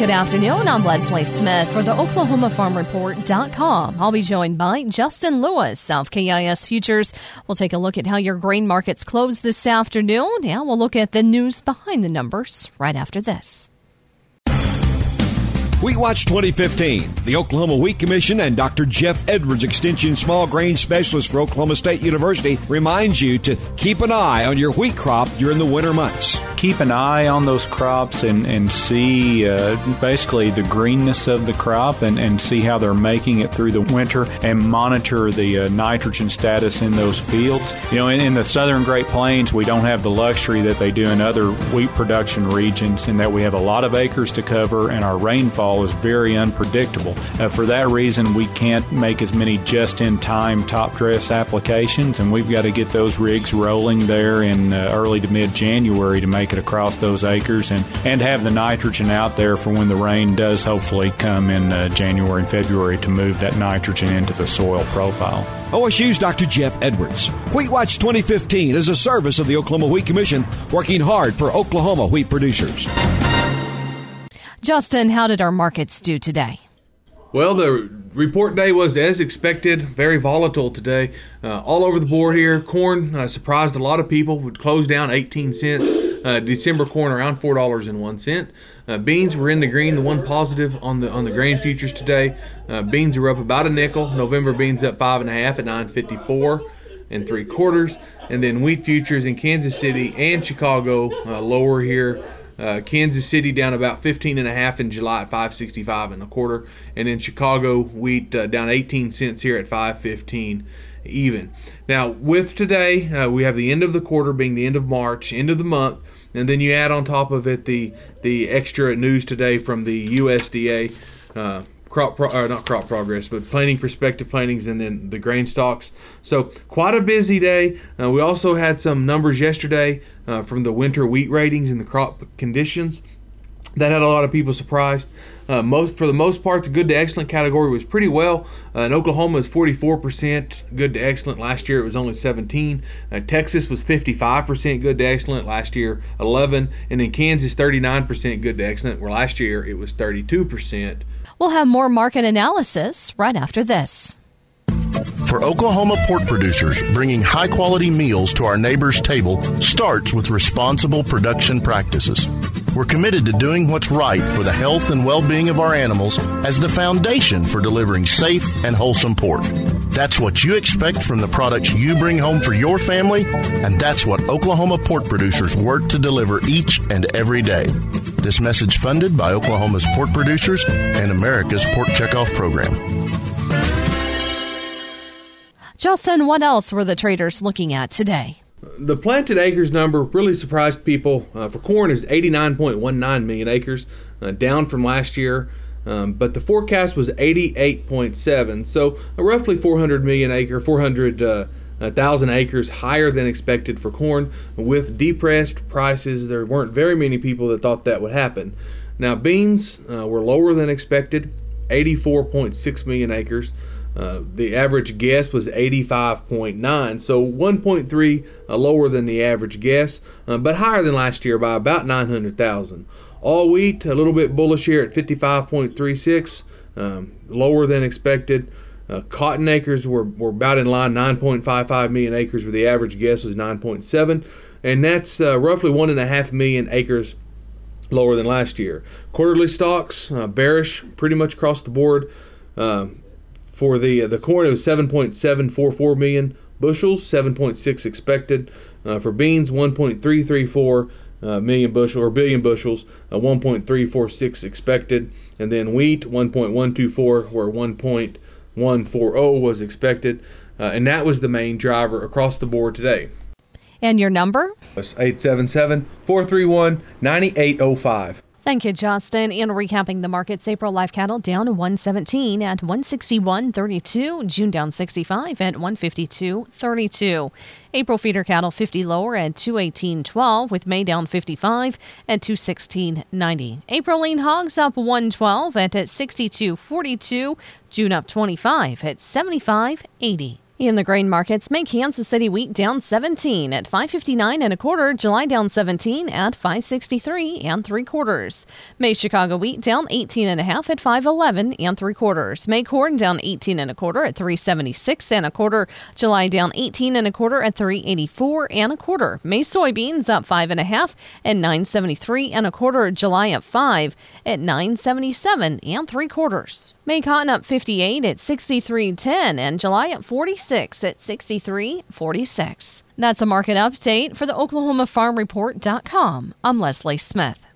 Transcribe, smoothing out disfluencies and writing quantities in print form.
Good afternoon. I'm Leslie Smith for the OklahomaFarmReport.com. I'll be joined by Justin Lewis of KIS Futures. We'll take a look at how your grain markets close this afternoon, and we'll look at the news behind the numbers right after this. Wheat Watch 2015. The Oklahoma Wheat Commission and Dr. Jeff Edwards, Extension Small Grain Specialist for Oklahoma State University, reminds you to keep an eye on your wheat crop during the winter months. Keep an eye on those crops and see basically the greenness of the crop and see how they're making it through the winter and monitor the nitrogen status in those fields. You know, in the southern Great Plains, we don't have the luxury that they do in other wheat production regions in that we have a lot of acres to cover and our rainfall is very unpredictable. For that reason, we can't make as many just-in-time top dress applications, and we've got to get those rigs rolling there in early to mid-January to make it across those acres and have the nitrogen out there for when the rain does hopefully come in January and February to move that nitrogen into the soil profile. OSU's Dr. Jeff Edwards. Wheat Watch 2015 is a service of the Oklahoma Wheat Commission working hard for Oklahoma wheat producers. Justin, how did our markets do today? Well, the report day was as expected, very volatile today. All over the board here. Corn surprised a lot of people. Would close down 18 cents. December corn around $4.01. Beans were in the green, the one positive on the grain futures today. Beans are up about a nickel. November beans up 5.5 at 9.54 3/4. And then wheat futures in Kansas City and Chicago lower here. Kansas City down about 15.5 in July at 5.65 1/4, and in Chicago wheat down 18 cents here at 5.15 even. Now with today, we have the end of the quarter being the end of March, end of the month, and then you add on top of it the extra news today from the USDA. Not crop progress, but planting prospective plantings, and then the grain stocks. So quite a busy day. We also had some numbers yesterday from the winter wheat ratings and the crop conditions. That had a lot of people surprised. For the most part, the good to excellent category was pretty well. In Oklahoma, it was 44% good to excellent. Last year, it was only 17. Texas was 55% good to excellent. Last year, 11. And in Kansas, 39% good to excellent, where last year it was 32%. We'll have more market analysis right after this. For Oklahoma pork producers, bringing high-quality meals to our neighbors' table starts with responsible production practices. We're committed to doing what's right for the health and well-being of our animals as the foundation for delivering safe and wholesome pork. That's what you expect from the products you bring home for your family, and that's what Oklahoma pork producers work to deliver each and every day. This message funded by Oklahoma's pork producers and America's Pork Checkoff Program. Justin, what else were the traders looking at today? The planted acres number really surprised people. For corn is 89.19 million acres, down from last year. But the forecast was 88.7, so roughly 400,000 acres higher than expected for corn. With depressed prices, there weren't very many people that thought that would happen. Now beans were lower than expected, 84.6 million acres. The average guess was 85.9, so 1.3 lower than the average guess, but higher than last year by about 900,000. All wheat, a little bit bullish here at 55.36, lower than expected. Cotton acres were about in line, 9.55 million acres, where the average guess was 9.7, and that's roughly 1.5 million acres lower than last year. Quarterly stocks, bearish pretty much across the board. For the corn, it was 7.744 million bushels, 7.6 expected. For beans, 1.334 million bushels or billion bushels, 1.346 expected. And then wheat, 1.124, where 1.140 was expected. And that was the main driver across the board today. And your number? It's 877-431-9805. Thank you, Justin. And recapping the markets, April live cattle down 117 at 161.32. June down 65 at 152.32. April feeder cattle 50 lower at 218.12, with May down 55 at 216.90. April lean hogs up 112 at 62.42. June up 25 at 75.80. In the grain markets, May Kansas City wheat down 17 at $5.59 1/4. July down 17 at $5.63 3/4. May Chicago wheat down 18.5 at $5.11 3/4. May corn down 18 1/4 at $3.76 1/4. July down 18 1/4 at $3.84 1/4. May soybeans up 5.5 at $9.73 1/4. July up 5 at $9.77 3/4. May cotton up 58 at $63.10 and July up 46 at $63.46. That's a market update for the OklahomaFarmReport.com. I'm Leslie Smith.